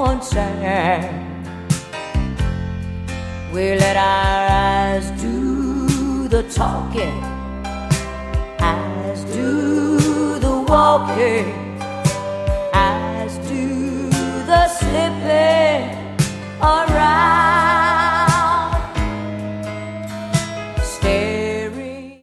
concern. We let our eyes do the talking, eyes do the walking.